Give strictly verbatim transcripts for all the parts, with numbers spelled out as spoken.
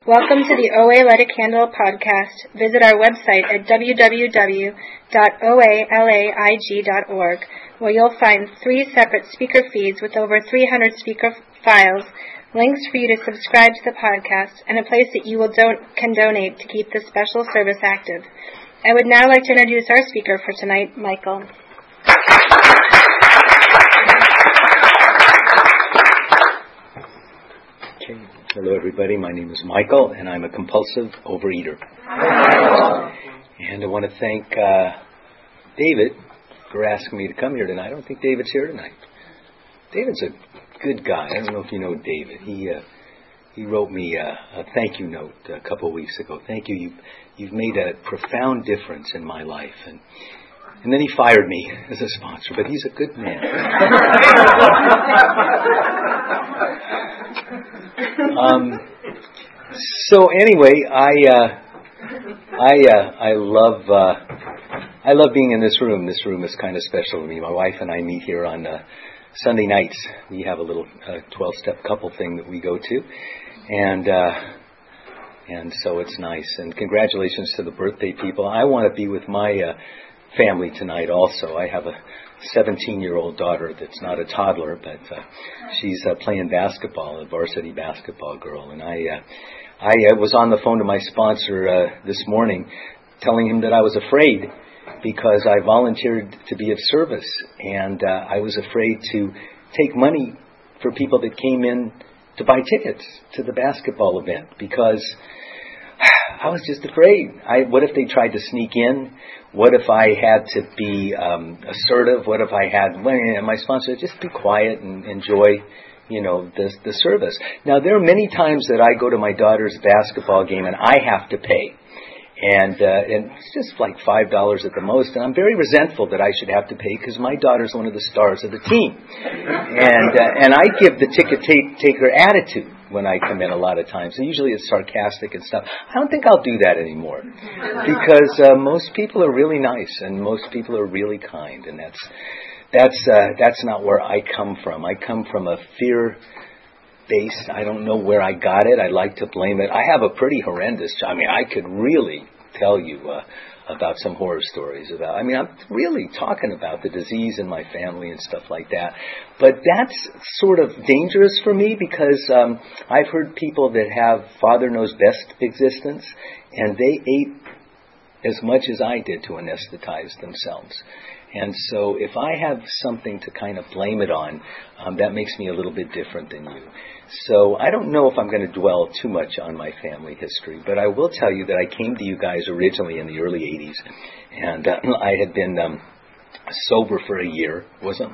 Welcome to the O A Light a Candle podcast. Visit our website at w w w dot o a laig dot org, where you'll find three separate speaker feeds with over three hundred speaker files, links for you to subscribe to the podcast, and a place that you will don- can donate to keep this special service active. I would now like to introduce our speaker for tonight, Michael. Okay. Hello, everybody. My name is Michael, and I'm a compulsive overeater. And I want to thank uh, David for asking me to come here tonight. I don't think David's here tonight. David's a good guy. I don't know if you know David. He uh, he wrote me a, a thank you note a couple of weeks ago. Thank you. You've, you've made a profound difference in my life. And and then he fired me as a sponsor, but he's a good man. um, so anyway, I uh, I uh, I love uh, I love being in this room. This room is kind of special to me. My wife and I meet here on uh, Sunday nights. We have a little uh, twelve-step couple thing that we go to, and uh, and so it's nice. And congratulations to the birthday people. I want to be with my uh, family tonight also. I have a seventeen-year-old daughter that's not a toddler, but uh, she's uh, playing basketball, a varsity basketball girl. And I uh, I uh, was on the phone to my sponsor uh, this morning telling him that I was afraid because I volunteered to be of service, and uh, I was afraid to take money for people that came in to buy tickets to the basketball event because I was just afraid. I, what if they tried to sneak in? What if I had to be um, assertive? What if I had, well, my sponsor said, just be quiet and enjoy, you know, the, the service. Now, there are many times that I go to my daughter's basketball game and I have to pay. And uh, and it's just like five dollars at the most. And I'm very resentful that I should have to pay because my daughter's one of the stars of the team. And uh, and I give the ticket ta- taker attitude when I come in a lot of times. And usually it's sarcastic and stuff. I don't think I'll do that anymore because uh, most people are really nice and most people are really kind. And that's that's uh, that's not where I come from. I come from a fear base. I don't know where I got it. I like to blame it. I have a pretty horrendous, I mean, I could really tell you uh, about some horror stories about, I mean, I'm really talking about the disease in my family and stuff like that. But that's sort of dangerous for me because um, I've heard people that have Father Knows Best existence, and they ate as much as I did to anesthetize themselves. And so if I have something to kind of blame it on, um, that makes me a little bit different than you. So I don't know if I'm going to dwell too much on my family history, but I will tell you that I came to you guys originally in the early eighties, and uh, I had been um, sober for a year, wasn't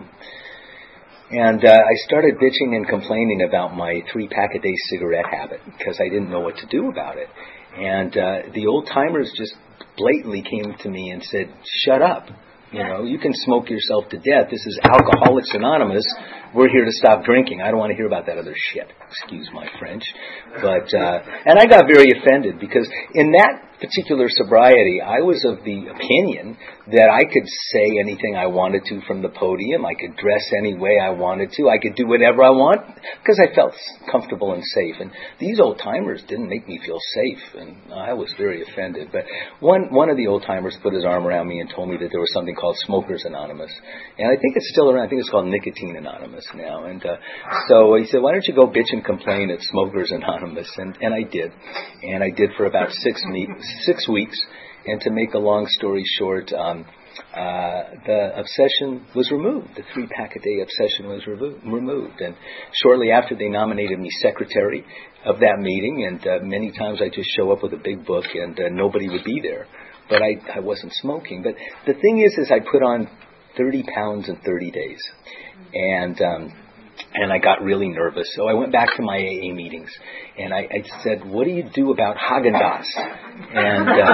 And uh, I started bitching and complaining about my three-pack-a-day cigarette habit because I didn't know what to do about it. And uh, the old-timers just blatantly came to me and said, shut up. You know, you can smoke yourself to death. This is Alcoholics Anonymous. We're here to stop drinking. I don't want to hear about that other shit. Excuse my French. But, uh, and I got very offended because in that particular sobriety, I was of the opinion that I could say anything I wanted to from the podium. I could dress any way I wanted to. I could do whatever I want because I felt comfortable and safe. And these old timers didn't make me feel safe, and I was very offended. But one one of the old timers put his arm around me and told me that there was something called Smokers Anonymous, and I think it's still around. I think it's called Nicotine Anonymous now. And uh, so he said, "Why don't you go bitch and complain at Smokers Anonymous?" And and I did, and I did for about six me- six weeks. And to make a long story short, um, uh, the obsession was removed. The three-pack-a-day obsession was revo- removed. And shortly after, they nominated me secretary of that meeting. And uh, many times I just show up with a big book and uh, nobody would be there. But I, I wasn't smoking. But the thing is, is I put on thirty pounds in thirty days. And... Um, And I got really nervous. So I went back to my A A meetings. And I, I said, what do you do about Haagen-Dazs? And uh,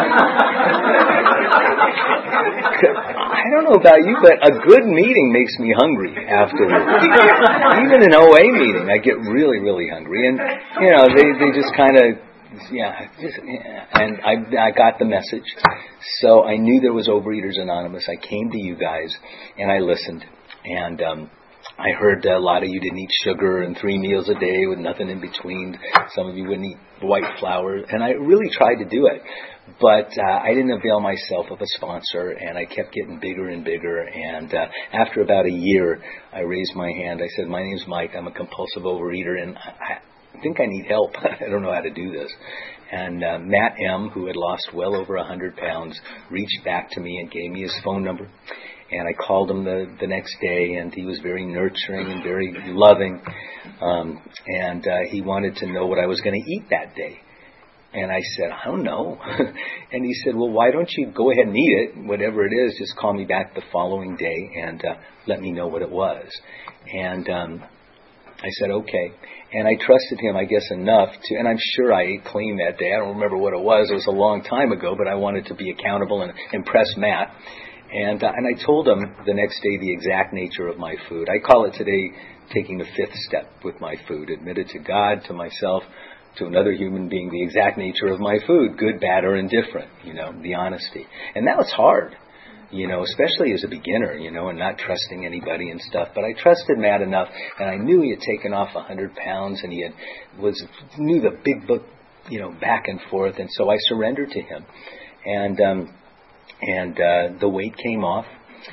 I don't know about you, but a good meeting makes me hungry afterwards. Even an O A meeting, I get really, really hungry. And, you know, they, they just kind of, yeah, just, yeah. And I, I got the message. So I knew there was Overeaters Anonymous. I came to you guys, and I listened. And um I heard a lot of you didn't eat sugar and three meals a day with nothing in between. Some of you wouldn't eat white flour. And I really tried to do it. But uh, I didn't avail myself of a sponsor, and I kept getting bigger and bigger. And uh, after about a year, I raised my hand. I said, my name's Mike. I'm a compulsive overeater, and I, I think I need help. I don't know how to do this. And uh, Matt M., who had lost well over one hundred pounds, reached back to me and gave me his phone number. And I called him the, the next day, and he was very nurturing and very loving. Um, and uh, he wanted to know what I was going to eat that day. And I said, I don't know. And he said, well, why don't you go ahead and eat it, whatever it is, just call me back the following day and uh, let me know what it was. And um, I said, okay. And I trusted him, I guess, enough to, and I'm sure I ate clean that day. I don't remember what it was. It was a long time ago, but I wanted to be accountable and impress Matt. And uh, and I told him the next day the exact nature of my food. I call it today taking the fifth step with my food. Admitted to God, to myself, to another human being, the exact nature of my food, good, bad, or indifferent, you know, the honesty. And that was hard, you know, especially as a beginner, you know, and not trusting anybody and stuff. But I trusted Matt enough, and I knew he had taken off one hundred pounds, and he had was knew the big book, you know, back and forth. And so I surrendered to him. And, um, And uh, the weight came off,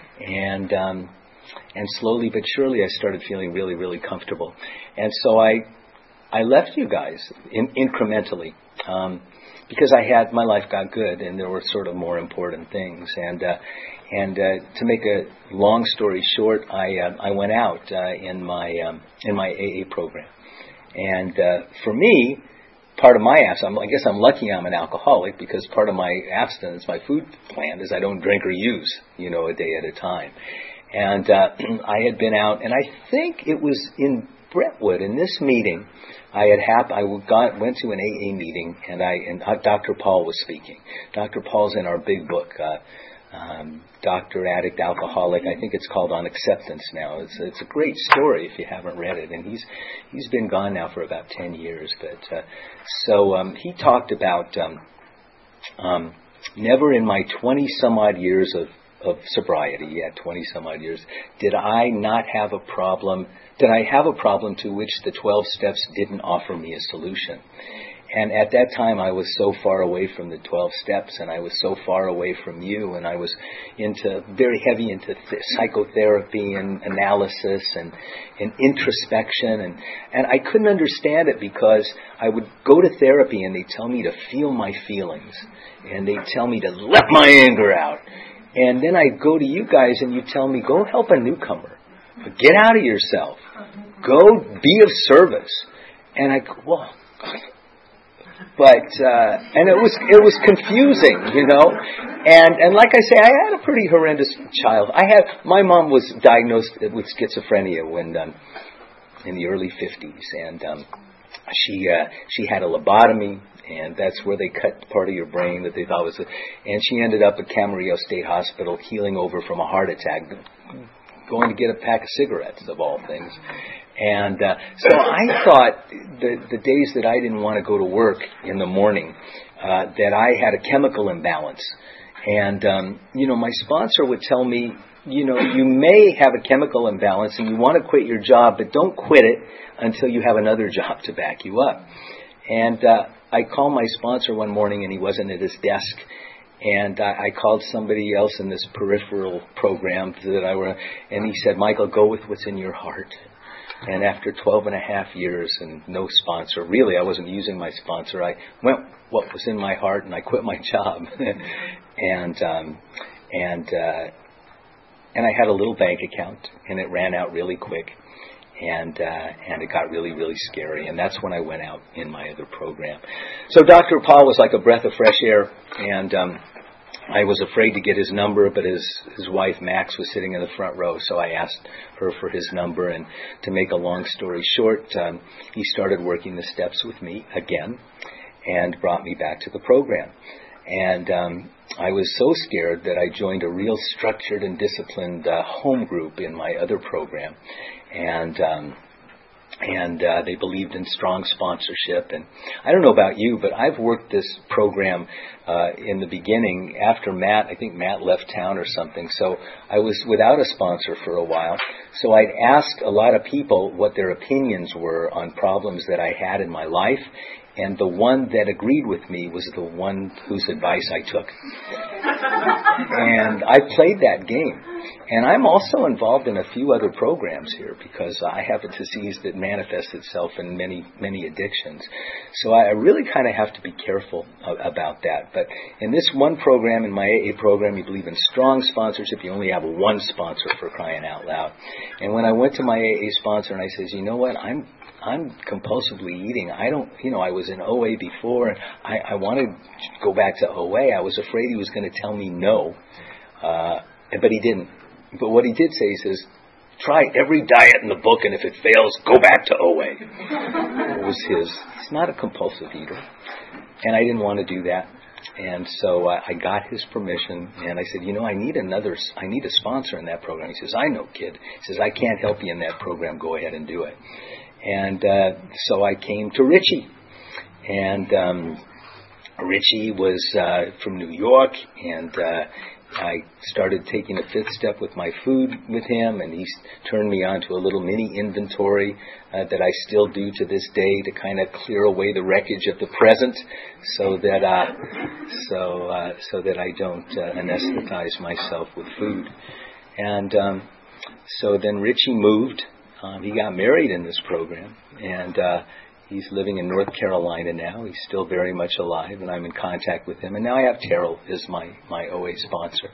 and um, and slowly but surely I started feeling really, really comfortable. And so I I left you guys in, incrementally um, because I had my life got good, and there were sort of more important things. And uh, and uh, to make a long story short, I uh, I went out uh, in my um, in my A A program, and uh, for me. Part of my abstinence, I guess I'm lucky I'm an alcoholic, because part of my abstinence, my food plan, is I don't drink or use, you know, a day at a time. And uh, I had been out, and I think it was in Brentwood, in this meeting, I had hap- I got, went to an A A meeting, and I and Doctor Paul was speaking. Doctor Paul's in our big book, uh, um, Doctor Addict Alcoholic. I think it's called On Acceptance now. It's it's a great story if you haven't read it, and he's he's been gone now for about ten years. But uh, so um, he talked about um, um, never in my twenty some odd years of of sobriety, yeah, twenty some odd years, did I not have a problem? Did I have a problem to which the twelve steps didn't offer me a solution? And at that time, I was so far away from the twelve steps, and I was so far away from you, and I was into very heavy into th- psychotherapy and analysis and, and introspection, and, and I couldn't understand it, because I would go to therapy and they'd tell me to feel my feelings, and they'd tell me to let my anger out, and then I'd go to you guys and you'd tell me, go help a newcomer, get out of yourself, go be of service, and I go, well. But uh, and it was it was confusing, you know, and and like I say, I had a pretty horrendous child. I had my mom was diagnosed with schizophrenia when um, in the early fifties, and um, she uh, she had a lobotomy, and that's where they cut part of your brain that they thought was, a, and she ended up at Camarillo State Hospital, healing over from a heart attack, going to get a pack of cigarettes of all things. And uh, so I thought the, the days that I didn't want to go to work in the morning, uh, that I had a chemical imbalance. And, um, you know, my sponsor would tell me, you know, you may have a chemical imbalance and you want to quit your job, but don't quit it until you have another job to back you up. And uh, I called my sponsor one morning, and he wasn't at his desk. And I, I called somebody else in this peripheral program that I were, and he said, Michael, go with what's in your heart. And after twelve and a half years and no sponsor, really I wasn't using my sponsor, I went what was in my heart, and I quit my job. and um, and uh, and I had a little bank account, and it ran out really quick. And uh, and it got really, really scary. And that's when I went out in my other program. So Doctor Paul was like a breath of fresh air. And um, I was afraid to get his number, but his, his wife, Max, was sitting in the front row. So I asked her for his number. And to make a long story short, um, he started working the steps with me again and brought me back to the program. And um, I was so scared that I joined a real structured and disciplined uh, home group in my other program. And um, And uh, they believed in strong sponsorship. And I don't know about you, but I've worked this program uh, in the beginning after Matt. I think Matt left town or something. So I was without a sponsor for a while. So I'd ask a lot of people what their opinions were on problems that I had in my life. And the one that agreed with me was the one whose advice I took. And I played that game. And I'm also involved in a few other programs here because I have a disease that manifests itself in many, many addictions. So I really kind of have to be careful about that. But in this one program, in my A A program, you believe in strong sponsorship. You only have one sponsor, for crying out loud. And when I went to my A A sponsor and I says, you know what, I'm I'm compulsively eating. I don't, you know, I was in O A before, and I, I wanted to go back to O A. I was afraid he was going to tell me no, uh, but he didn't. But what he did say, he says, try every diet in the book, and if it fails, go back to O A. It was his. He's not a compulsive eater, and I didn't want to do that. And so uh, I got his permission, and I said, you know, I need another, I need a sponsor in that program. He says, I know, kid. He says, I can't help you in that program. Go ahead and do it. And uh, so I came to Richie. And um, Richie was uh, from New York, and uh, I started taking a fifth step with my food with him, and he turned me on to a little mini inventory uh, that I still do to this day to kind of clear away the wreckage of the present, so that uh, so uh, so that I don't uh, anesthetize myself with food. And um, so then Richie moved. Um, he got married in this program, and uh, he's living in North Carolina now. He's still very much alive, and I'm in contact with him. And now I have Terrell as my, my O A sponsor.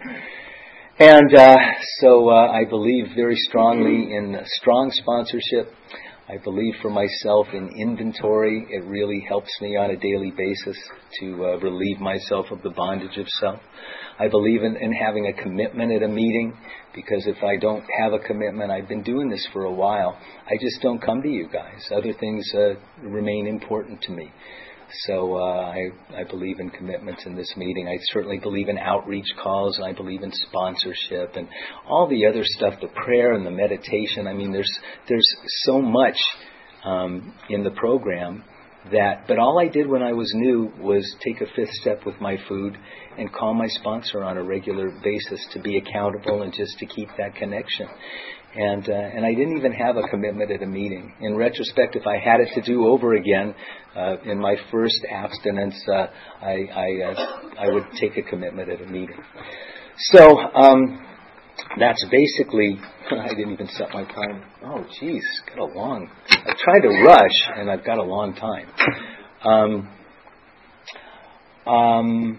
And uh, so uh, I believe very strongly in strong sponsorship. I believe for myself in inventory. It really helps me on a daily basis to uh, relieve myself of the bondage of self. I believe in, in having a commitment at a meeting, because if I don't have a commitment, I've been doing this for a while, I just don't come to you guys. Other things uh, remain important to me. So uh, I, I believe in commitments in this meeting. I certainly believe in outreach calls, and I believe in sponsorship and all the other stuff, the prayer and the meditation. I mean, there's there's so much um, in the program that, but all I did when I was new was take a fifth step with my food and call my sponsor on a regular basis to be accountable and just to keep that connection. And uh, and I didn't even have a commitment at a meeting. In retrospect, if I had it to do over again, uh, in my first abstinence, uh, I I, uh, I would take a commitment at a meeting. So um, that's basically. I didn't even set my time. Oh, geez, got a long. I tried to rush, and I've got a long time. Um. Um.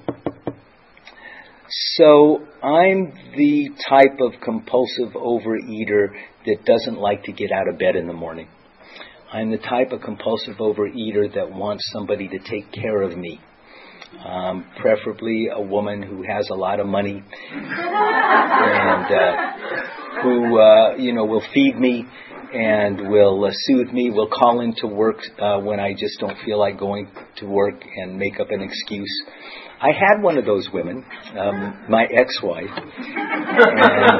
So I'm the type of compulsive overeater that doesn't like to get out of bed in the morning. I'm the type of compulsive overeater that wants somebody to take care of me. Um, preferably a woman who has a lot of money and uh, who, uh, you know, will feed me and will uh, soothe me, will call into work uh, when I just don't feel like going to work and make up an excuse. I had one of those women, um, my ex-wife, and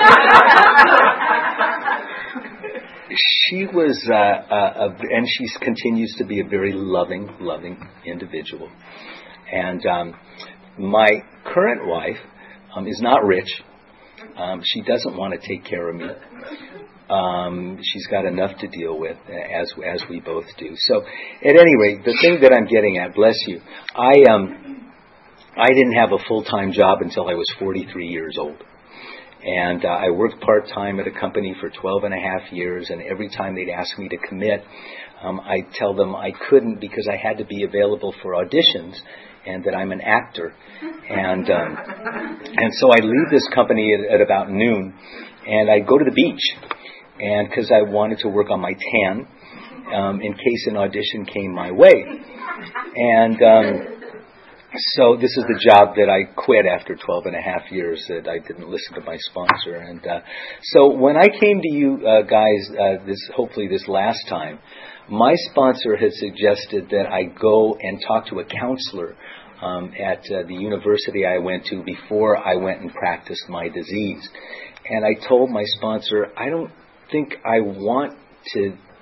uh, she was, uh, uh, a, and she continues to be a very loving, loving individual. And um, my current wife um, is not rich. Um, she doesn't want to take care of me. Um, she's got enough to deal with, as as we both do. So, at any rate, the thing that I'm getting at, bless you, I um. I didn't have a full-time job until I was forty-three years old. And uh, I worked part-time at a company for twelve and a half years, and every time they'd ask me to commit, um, I'd tell them I couldn't because I had to be available for auditions and that I'm an actor. And um, and so I'd leave this company at, at about noon, and I'd go to the beach, and because I wanted to work on my tan um, in case an audition came my way. And... Um, So this is the job that I quit after twelve and a half years, that I didn't listen to my sponsor. And uh, so when I came to you uh, guys, uh, this hopefully this last time, my sponsor had suggested that I go and talk to a counselor um, at uh, the university I went to before I went and practiced my disease. And I told my sponsor, I don't think I want to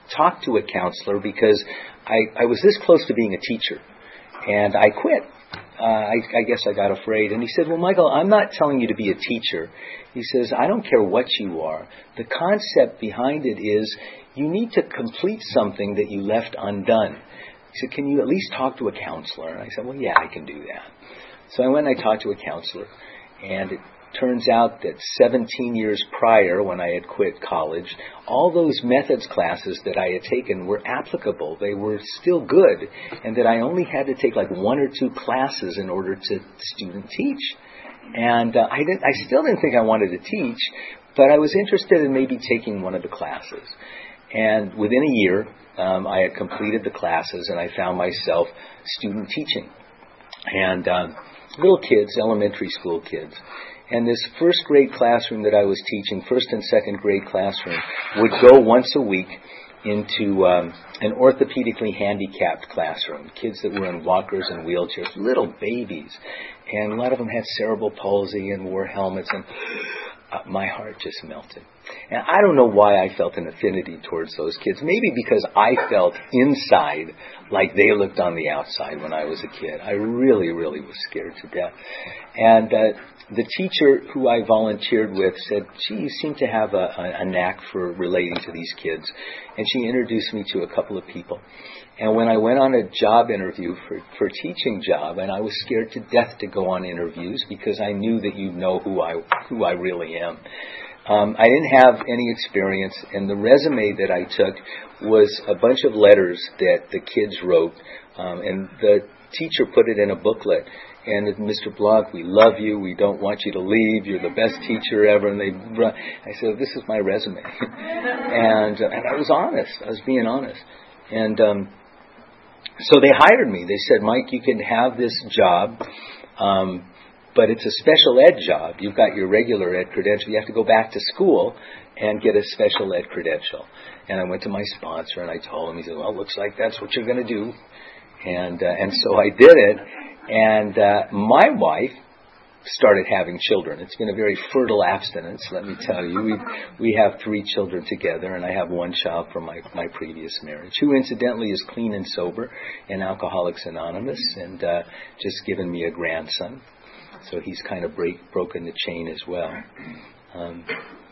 talk to a counselor because I, I was this close to being a teacher, and I quit. Uh, I, I guess I got afraid. And he said, well, Michael, I'm not telling you to be a teacher. He says, I don't care what you are. The concept behind it is you need to complete something that you left undone. He said, can you at least talk to a counselor? And I said, well, yeah, I can do that. So I went and I talked to a counselor, and it turns out that seventeen years prior, when I had quit college, all those methods classes that I had taken were applicable. They were still good, and that I only had to take like one or two classes in order to student teach. And uh, I didn't. I still didn't think I wanted to teach, but I was interested in maybe taking one of the classes. And within a year, um, I had completed the classes, and I found myself student teaching. And um, little kids, elementary school kids. And this first grade classroom that I was teaching, first and second grade classroom, would go once a week into um, an orthopedically handicapped classroom. Kids that were in walkers and wheelchairs, little babies. And a lot of them had cerebral palsy and wore helmets, and uh, my heart just melted. And I don't know why I felt an affinity towards those kids. Maybe because I felt inside like they looked on the outside when I was a kid. I really, really was scared to death. And uh, the teacher who I volunteered with said, gee, you seem to have a, a, a knack for relating to these kids. And she introduced me to a couple of people. And when I went on a job interview for, for a teaching job, and I was scared to death to go on interviews because I knew that you'd know who I who I really am. Um, I didn't have any experience, and the resume that I took was a bunch of letters that the kids wrote, um, and the teacher put it in a booklet. And Mister Block, we love you. We don't want you to leave. You're the best teacher ever. And they, I said, this is my resume, and uh, and I was honest. I was being honest, and um, so they hired me. They said, Mike, you can have this job. Um, But it's a special ed job. You've got your regular ed credential. You have to go back to school and get a special ed credential. And I went to my sponsor and I told him, he said, well, looks like that's what you're going to do. And uh, and so I did it. And uh, my wife started having children. It's been a very fertile abstinence, let me tell you. We we have three children together, and I have one child from my, my previous marriage, who incidentally is clean and sober in Alcoholics Anonymous, and uh, just given me a grandson. So he's kind of break, broken the chain as well. Um,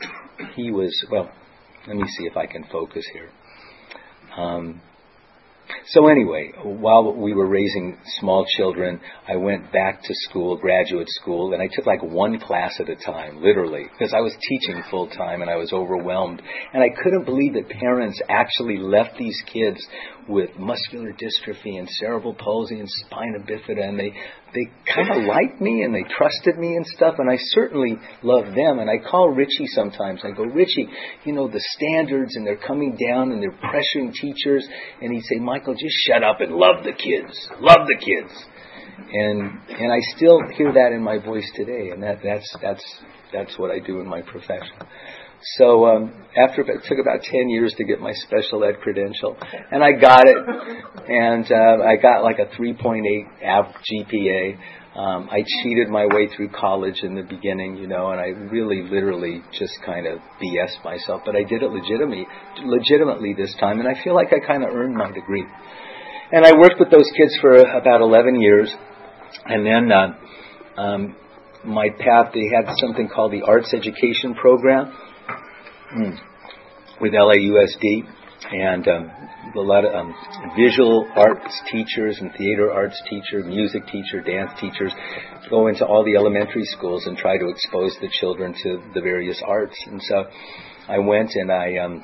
he was, well, let me see if I can focus here. Um, so anyway, while we were raising small children, I went back to school, graduate school, and I took like one class at a time, literally, because I was teaching full time and I was overwhelmed. And I couldn't believe that parents actually left these kids with muscular dystrophy and cerebral palsy and spina bifida, and they they kind of liked me and they trusted me and stuff, and I certainly loved them. And I call Richie sometimes. I go, Richie, you know, the standards, and they're coming down and they're pressuring teachers. And he'd say, Michael, just shut up and love the kids. Love the kids. And and I still hear that in my voice today, and that that's that's that's what I do in my profession. So um, after it took about ten years to get my special ed credential, and I got it, and uh, I got like a three point eight G P A. Um, I cheated my way through college in the beginning, you know, and I really, literally just kind of B S'd myself. But I did it legitimately, legitimately this time, and I feel like I kind of earned my degree. And I worked with those kids for about eleven years, and then uh, um, my path, they had something called the Arts Education Program. Mm. With L A U S D, and um, a lot of um, visual arts teachers and theater arts teachers, music teachers, dance teachers go into all the elementary schools and try to expose the children to the various arts. And so I went and I um,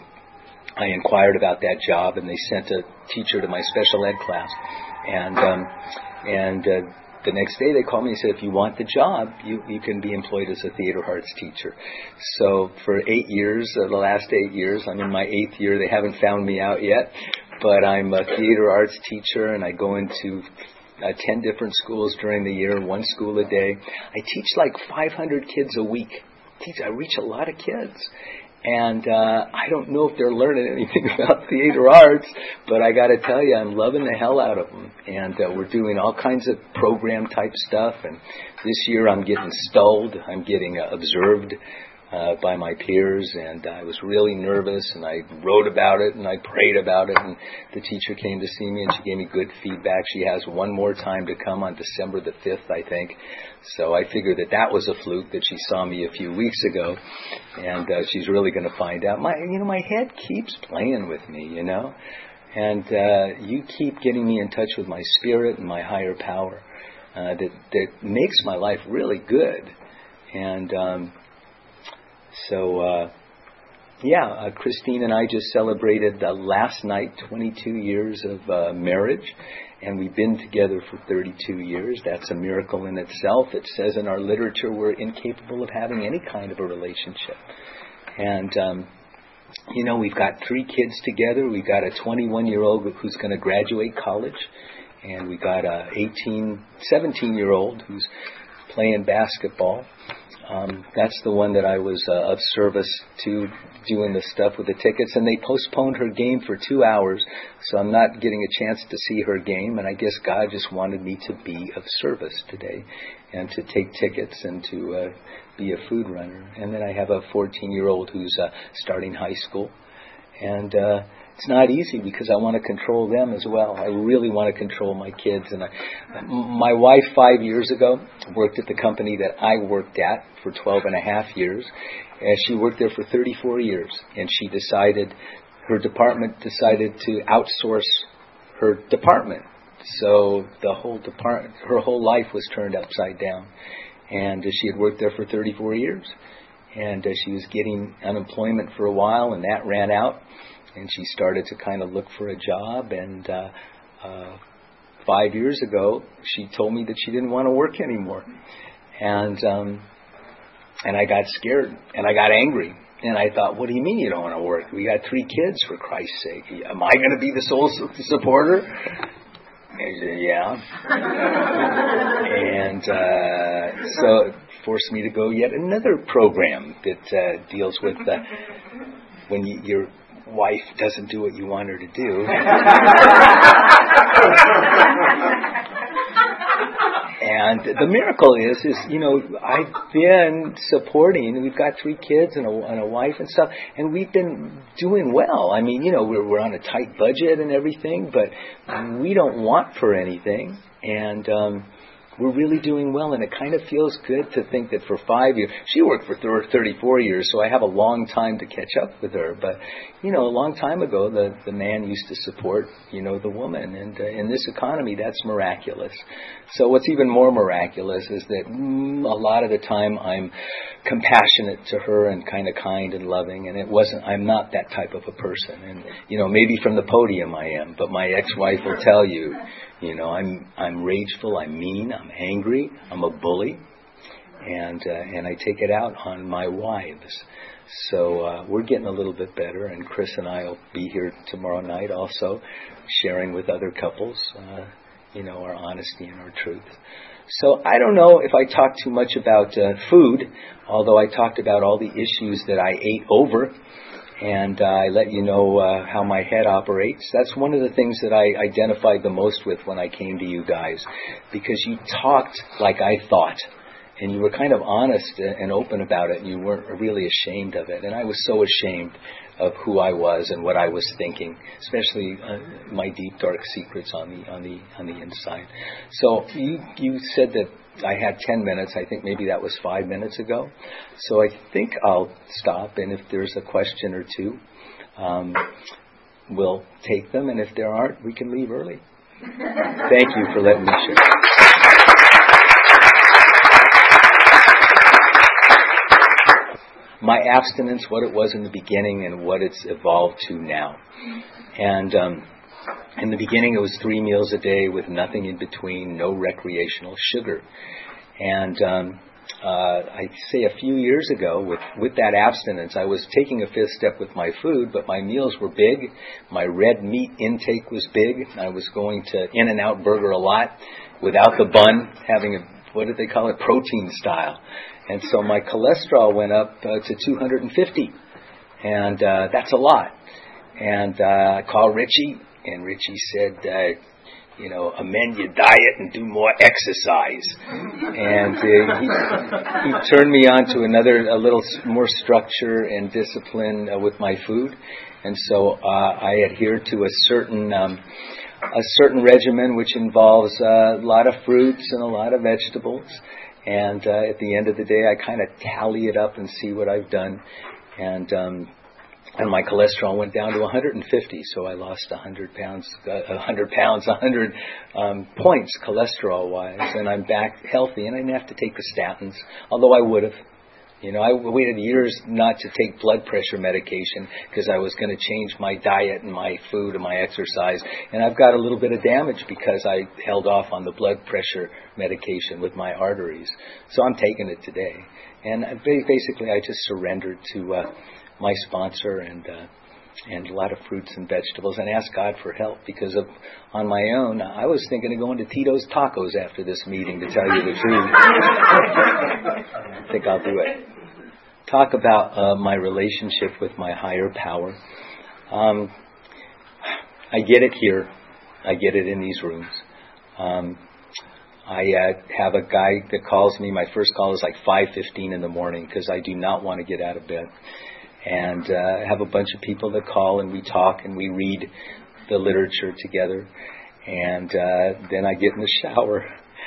I inquired about that job, and they sent a teacher to my special ed class, and um, and uh, the next day they called me and said, if you want the job, you, you can be employed as a theater arts teacher. So for eight years, uh, the last eight years, I'm in my eighth year. They haven't found me out yet, but I'm a theater arts teacher, and I go into uh, ten different schools during the year, one school a day. I teach like five hundred kids a week. I, teach, I reach a lot of kids. And uh, I don't know if they're learning anything about theater arts, but I got to tell you, I'm loving the hell out of them. And uh, we're doing all kinds of program-type stuff. And this year I'm getting stulled. I'm getting uh, observed uh, by my peers, and I was really nervous, and I wrote about it, and I prayed about it, and the teacher came to see me, and she gave me good feedback. She has one more time to come on December the fifth, I think. So I figured that that was a fluke, that she saw me a few weeks ago, and uh, she's really going to find out. My, you know, my head keeps playing with me, you know, and uh, you keep getting me in touch with my spirit and my higher power uh, that that makes my life really good. And um, so, uh, yeah, uh, Christine and I just celebrated uh, last night twenty-two years of uh, marriage. And we've been together for thirty-two years. That's a miracle in itself. It says in our literature we're incapable of having any kind of a relationship. And, um, you know, we've got three kids together. We've got a twenty-one-year-old who's going to graduate college. And we've got a eighteen, seventeen-year-old who's playing basketball. Um, that's the one that I was uh, of service to, doing the stuff with the tickets. And they postponed her game for two hours, so I'm not getting a chance to see her game. And I guess God just wanted me to be of service today and to take tickets and to uh, be a food runner. And then I have a fourteen-year-old who's uh, starting high school. And uh, it's not easy because I want to control them as well. I really want to control my kids. And I, my wife, five years ago, worked at the company that I worked at for twelve and a half years. And she worked there for thirty-four years. And she decided, her department decided to outsource her department. So the whole department, her whole life was turned upside down. And uh, she had worked there for thirty-four years. And uh, she was getting unemployment for a while, and that ran out. And she started to kind of look for a job. And uh, uh, five years ago, she told me that she didn't want to work anymore. And um, and I got scared, and I got angry. And I thought, what do you mean you don't want to work? We got three kids, for Christ's sake. Am I going to be the sole supporter? And said, yeah. And uh, so it forced me to go yet another program that uh, deals with uh, when you, your wife doesn't do what you want her to do. And the miracle is, is, you know, I've been supporting, we've got three kids and a, and a wife and stuff, and we've been doing well. I mean, you know, we're, we're on a tight budget and everything, but we don't want for anything. And um, we're really doing well, and it kind of feels good to think that for five years, she worked for thirty-four years, so I have a long time to catch up with her. But, you know, a long time ago, the, the man used to support, you know, the woman. And uh, in this economy, that's miraculous. So what's even more miraculous is that mm, a lot of the time I'm compassionate to her and kind of kind and loving, and it wasn't, I'm not that type of a person. And, you know, maybe from the podium I am, but my ex-wife will tell you, you know, I'm I'm rageful, I'm mean, I'm angry, I'm a bully, and uh, and I take it out on my wives. So uh, we're getting a little bit better, and Chris and I will be here tomorrow night also, sharing with other couples, uh, you know, our honesty and our truth. So I don't know if I talked too much about uh, food, although I talked about all the issues that I ate over. And uh, I let you know uh, how my head operates. That's one of the things that I identified the most with when I came to you guys, because you talked like I thought, and you were kind of honest and open about it, and you weren't really ashamed of it. And I was so ashamed of who I was and what I was thinking, especially uh, my deep, dark secrets on the on the on the inside. So you you said that I had ten minutes. I think maybe that was five minutes ago. So I think I'll stop, and if there's a question or two, um, we'll take them. And if there aren't, we can leave early. Thank you for letting me share. My abstinence, what it was in the beginning and what it's evolved to now. And um, in the beginning, it was three meals a day with nothing in between, no recreational sugar. And um, uh, I'd say a few years ago, with, with that abstinence, I was taking a fifth step with my food, but my meals were big. My red meat intake was big. I was going to In-N-Out Burger a lot without the bun, having a, what did they call it, protein style. And so my cholesterol went up uh, to two hundred fifty. And uh, that's a lot. And uh, I called Richie. And Richie said, uh, you know, amend your diet and do more exercise. And uh, he, he turned me on to another, a little more structure and discipline uh, with my food. And so uh, I adhere to a certain um, a certain regimen, which involves uh, a lot of fruits and a lot of vegetables. And uh, at the end of the day, I kind of tally it up and see what I've done. And um, and my cholesterol went down to one hundred fifty, so I lost one hundred pounds, uh, one hundred pounds, one hundred um, points cholesterol-wise, and I'm back healthy. And I didn't have to take the statins, although I would have. You know, I waited years not to take blood pressure medication because I was going to change my diet and my food and my exercise. And I've got a little bit of damage because I held off on the blood pressure medication with my arteries. So I'm taking it today. And basically I just surrendered to uh, my sponsor and uh, and a lot of fruits and vegetables and asked God for help because of on my own, I was thinking of going to Tito's Tacos after this meeting, to tell you the truth. I think I'll do it. Talk about uh, my relationship with my higher power. Um, I get it here. I get it in these rooms. Um, I uh, have a guy that calls me. My first call is like five fifteen in the morning because I do not want to get out of bed. And uh, I have a bunch of people that call and we talk and we read the literature together. And uh, then I get in the shower.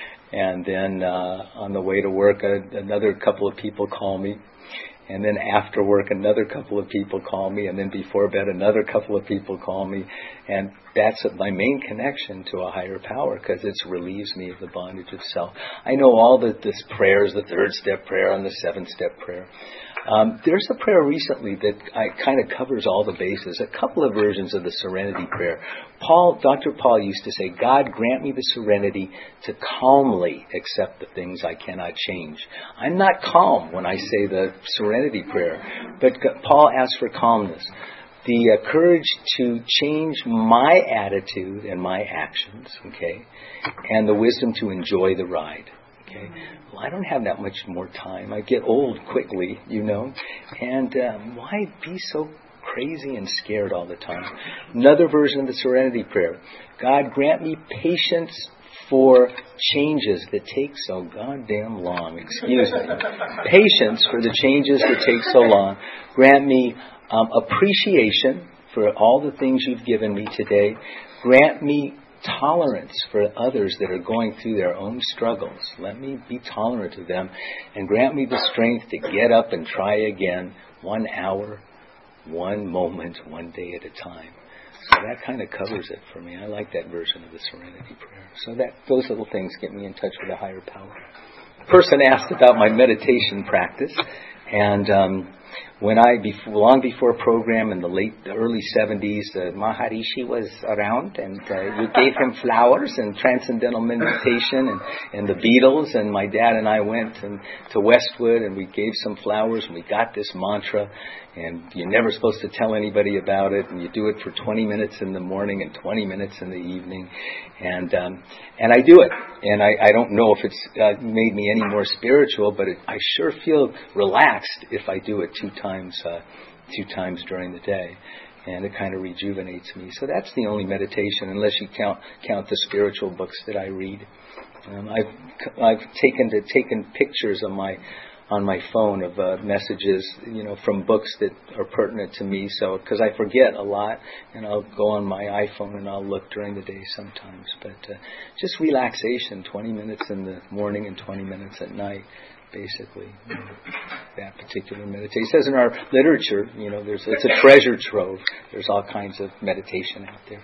And then uh, on the way to work, uh, another couple of people call me. And then after work, another couple of people call me. And then before bed, another couple of people call me. And that's my main connection to a higher power because it relieves me of the bondage of self. I know all the this prayers, the third step prayer and the seventh step prayer. Um, there's a prayer recently that I, kind of covers all the bases. A couple of versions of the Serenity Prayer. Paul, Doctor Paul used to say, God, grant me the serenity to calmly accept the things I cannot change. I'm not calm when I say the Serenity Prayer, but Paul asks for calmness. The uh, courage to change my attitude and my actions, okay, and the wisdom to enjoy the ride. Okay. Well, I don't have that much more time. I get old quickly, you know. And um, why be so crazy and scared all the time? Another version of the Serenity Prayer. God, grant me patience for changes that take so goddamn long. Excuse me. Patience for the changes that take so long. Grant me um, appreciation for all the things you've given me today. Grant me tolerance for others that are going through their own struggles. Let me be tolerant of them and grant me the strength to get up and try again, one hour, one moment, one day at a time. So that kind of covers it for me. I like that version of the Serenity Prayer. So that those little things get me in touch with a higher power. A person asked about my meditation practice, and um, when I, before, long before program in the late, the early seventies, uh, Maharishi was around, and uh, we gave him flowers and transcendental meditation, and, and the Beatles, and my dad and I went and, to Westwood, and we gave some flowers, and we got this mantra, and you're never supposed to tell anybody about it, and you do it for twenty minutes in the morning and twenty minutes in the evening, and um, and I do it, and I, I don't know if it's uh, made me any more spiritual, but it, I sure feel relaxed if I do it two times, uh, two times during the day, and it kind of rejuvenates me. So that's the only meditation, unless you count count the spiritual books that I read. Um, I've I've taken to taken pictures of my. on my phone of uh, messages, you know, from books that are pertinent to me. So, because I forget a lot, and I'll go on my iPhone and I'll look during the day sometimes. But uh, just relaxation, twenty minutes in the morning and twenty minutes at night, basically. You know, that particular meditation. It says in our literature, you know, there's it's a treasure trove. There's all kinds of meditation out there.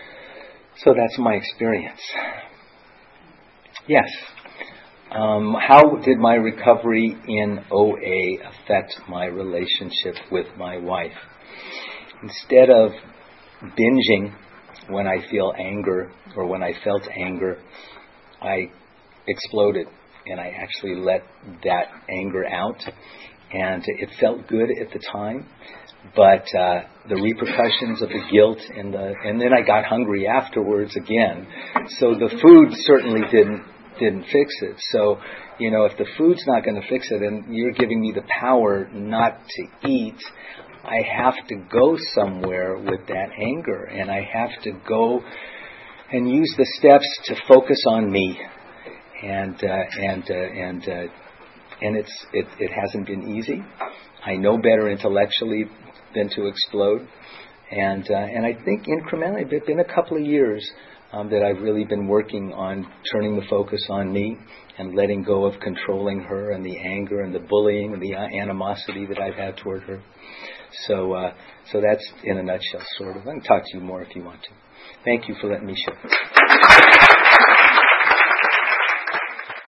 So that's my experience. Yes. Um, how did my recovery in O A affect my relationship with my wife? Instead of binging when I feel anger or when I felt anger, I exploded and I actually let that anger out. And it felt good at the time, but uh, the repercussions of the guilt and the and then I got hungry afterwards again. So the food certainly didn't didn't fix it. So, you know, if the food's not going to fix it and you're giving me the power not to eat, I have to go somewhere with that anger, and I have to go and use the steps to focus on me. And uh, and uh, and uh, and it's it, it hasn't been easy. I know better intellectually than to explode, and uh, and I think incrementally, it's been a couple of years um, that I've really been working on turning the focus on me and letting go of controlling her and the anger and the bullying and the animosity that I've had toward her. So uh, so that's in a nutshell, sort of. I can talk to you more if you want to. Thank you for letting me share.